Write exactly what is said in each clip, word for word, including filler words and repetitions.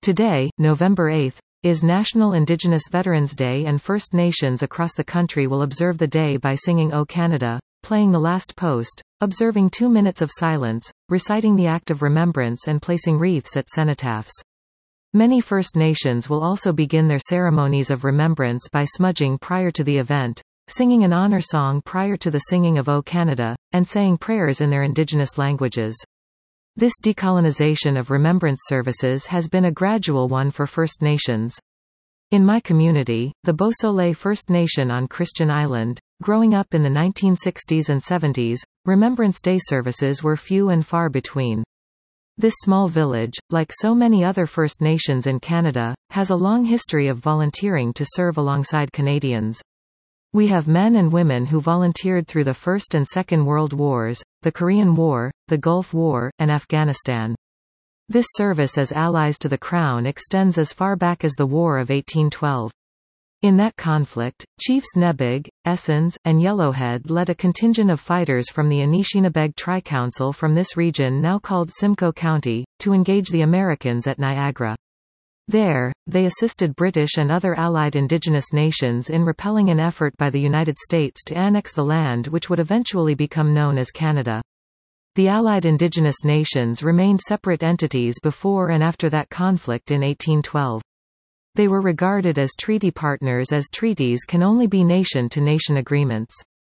Today, November eighth, is National Indigenous Veterans Day, and First Nations across the country will observe the day by singing O Canada, playing The Last Post, observing two minutes of silence, reciting the Act of Remembrance and placing wreaths at cenotaphs. Many First Nations will also begin their ceremonies of remembrance by smudging prior to the event, singing an honor song prior to the singing of O Canada, and saying prayers in their Indigenous languages. This decolonization of remembrance services has been a gradual one for First Nations. In my community, the Beausoleil First Nation on Christian Island, growing up in the nineteen sixties and seventies, Remembrance Day services were few and far between. This small village, like so many other First Nations in Canada, has a long history of volunteering to serve alongside Canadians. We have men and women who volunteered through the First and Second World Wars, the Korean War, the Gulf War, and Afghanistan. This service as allies to the Crown extends as far back as the War of eighteen twelve. In that conflict, Chiefs Nebig, Essens, and Yellowhead led a contingent of fighters from the Anishinabeg Tri-Council from this region now called Simcoe County, to engage the Americans at Niagara. There, they assisted British and other allied Indigenous nations in repelling an effort by the United States to annex the land which would eventually become known as Canada. The allied Indigenous nations remained separate entities before and after that conflict in eighteen twelve. They were regarded as treaty partners, as treaties can only be nation-to-nation agreements.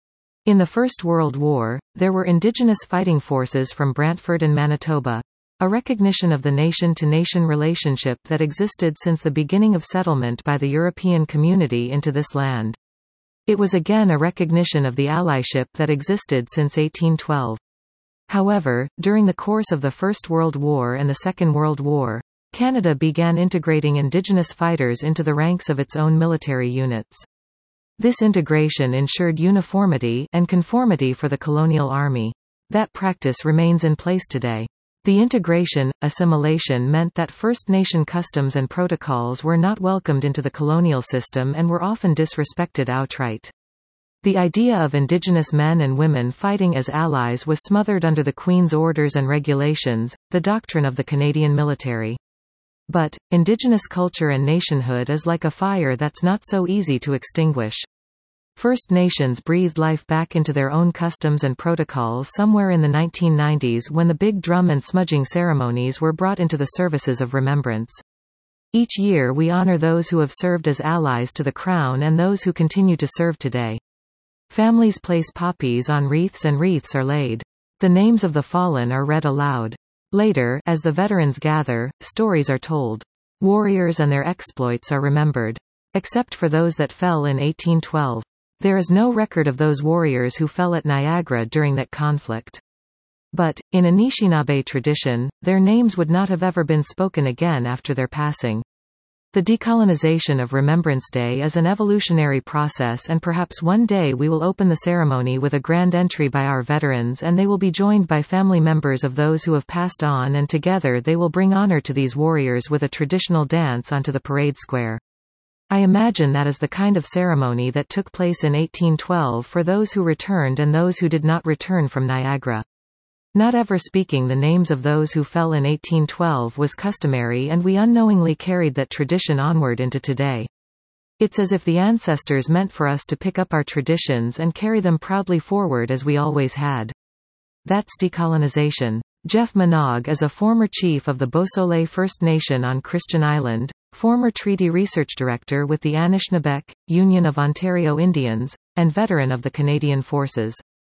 In the First World War, there were Indigenous fighting forces from Brantford and Manitoba, a recognition of the nation-to-nation relationship that existed since the beginning of settlement by the European community into this land. It was again a recognition of the allyship that existed since eighteen twelve. However, during the course of the First World War and the Second World War, Canada began integrating Indigenous fighters into the ranks of its own military units. This integration ensured uniformity and conformity for the colonial army. That practice remains in place today. The integration, assimilation meant that First Nation customs and protocols were not welcomed into the colonial system and were often disrespected outright. The idea of Indigenous men and women fighting as allies was smothered under the Queen's orders and regulations, the doctrine of the Canadian military. But, Indigenous culture and nationhood is like a fire that's not so easy to extinguish. First Nations breathed life back into their own customs and protocols somewhere in the nineteen nineties when the big drum and smudging ceremonies were brought into the services of remembrance. Each year we honor those who have served as allies to the Crown and those who continue to serve today. Families place poppies on wreaths and wreaths are laid. The names of the fallen are read aloud. Later, as the veterans gather, stories are told. Warriors and their exploits are remembered. Except for those that fell in eighteen twelve. There is no record of those warriors who fell at Niagara during that conflict. But, in Anishinaabe tradition, their names would not have ever been spoken again after their passing. The decolonization of Remembrance Day is an evolutionary process, and perhaps one day we will open the ceremony with a grand entry by our veterans, and they will be joined by family members of those who have passed on, and together they will bring honor to these warriors with a traditional dance onto the parade square. I imagine that is the kind of ceremony that took place in eighteen twelve for those who returned and those who did not return from Niagara. Not ever speaking the names of those who fell in eighteen twelve was customary, and we unknowingly carried that tradition onward into today. It's as if the ancestors meant for us to pick up our traditions and carry them proudly forward as we always had. That's decolonization. Jeff Manaug is a former chief of the Beausoleil First Nation on Christian Island, former treaty research director with the Anishinaabeg, Union of Ontario Indians, and veteran of the Canadian Forces.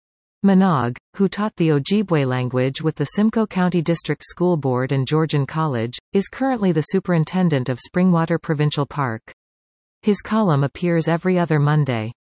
Manaug, who taught the Ojibwe language with the Simcoe County District School Board and Georgian College, is currently the superintendent of Springwater Provincial Park. His column appears every other Monday.